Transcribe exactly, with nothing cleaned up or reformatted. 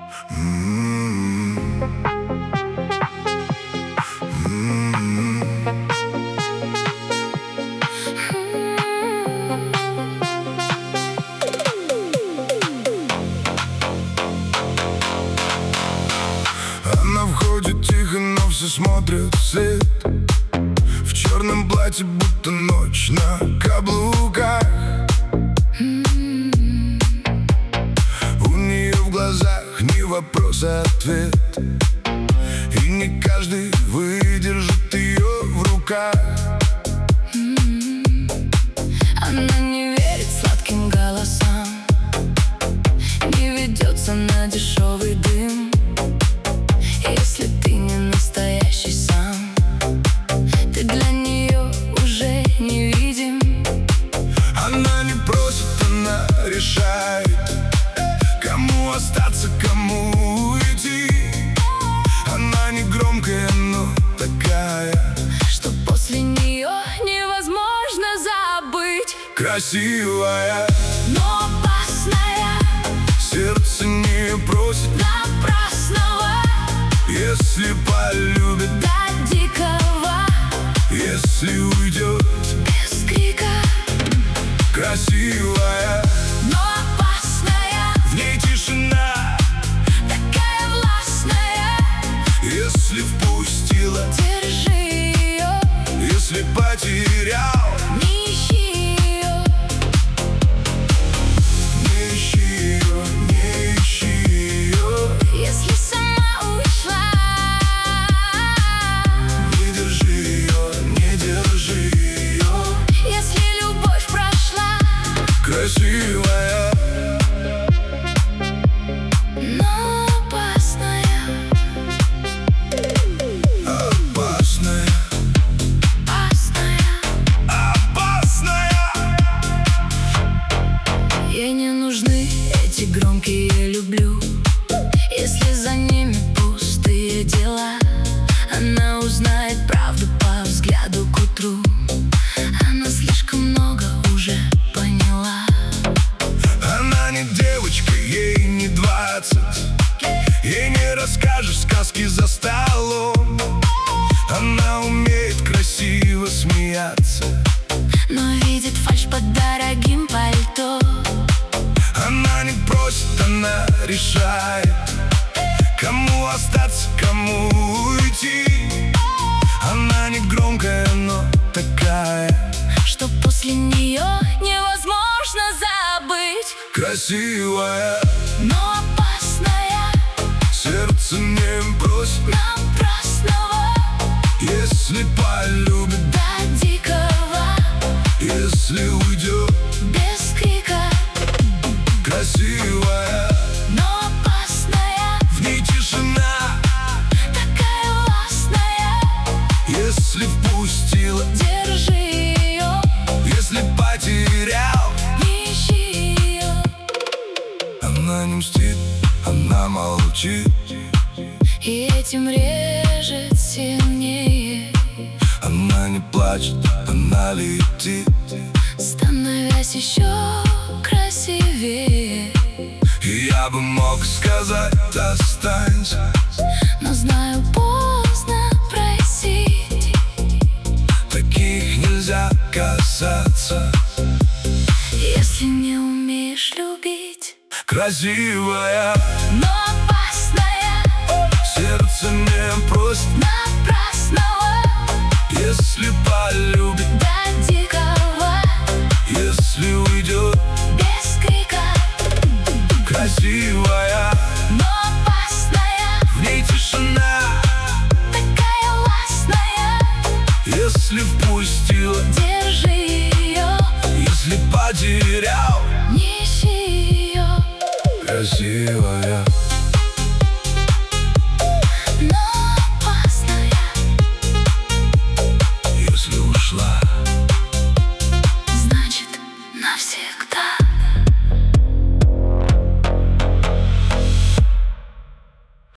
Она входит тихо, но все смотрят вслед. В черном платье, будто ночь на каблуках. У нее в глазах не вопрос, а ответ. И не каждый выдержит ее в руках. Она не верит сладким голосам, не ведется на дешевый дым. Если ты не настоящий сам, ты для нее уже не видим. Она не просит, она решает, кому остаться, кому уйти. Она не громкая, но такая, что после нее невозможно забыть. красивая, но опасная, сердце не просит напрасного. Если полюбит до дикого, если уйдет без крика. Красивая, но опасная, в ней тишина, такая властная. если впустила, Держи ее, если потерял, не ищи ее. не ищи ее, не ищи ее. Если сама ушла, Не держи ее, не держи ее. если любовь прошла, Красивая, но опасная, опасная, опасная. опасная. Ей не нужны эти громкие «я люблю», если за ними пустые дела. Она узнает правду по взгляду к утру. Она слишком много уже поняла. Она не девочка, ей не двадцать. Ей не расскажешь сказки за столом. Она умеет красиво смеяться, Но видит фальшь под дорогим пальто. она не просит, она решает, кому остаться, кому уйти. Она не громкая, но такая, Что после нее невозможно забыть. красивая, Но опасная, сердце не бросит, напрасного. если полюбит, До дикого, если уйдет. без крика. Красивая, Но опасная, в ней тишина, такая властная. если впустила, Держи ее, если потерял. не ищи ее. Она не мстит, она молчит, И этим режет сильнее, она не плачет, она летит. становясь еще красивее. И я бы мог сказать, останься, Но знаю, поздно просить. таких нельзя касаться. Если не умеешь любить, Красивая, но опасная, сердце не просит, напрасного. если полюбит, До дикого, если уйдет. без крика. Красивая, Но опасная, в ней тишина, такая властная. если впустила, Держи ее, если потерял. не ищи ее. Красивая,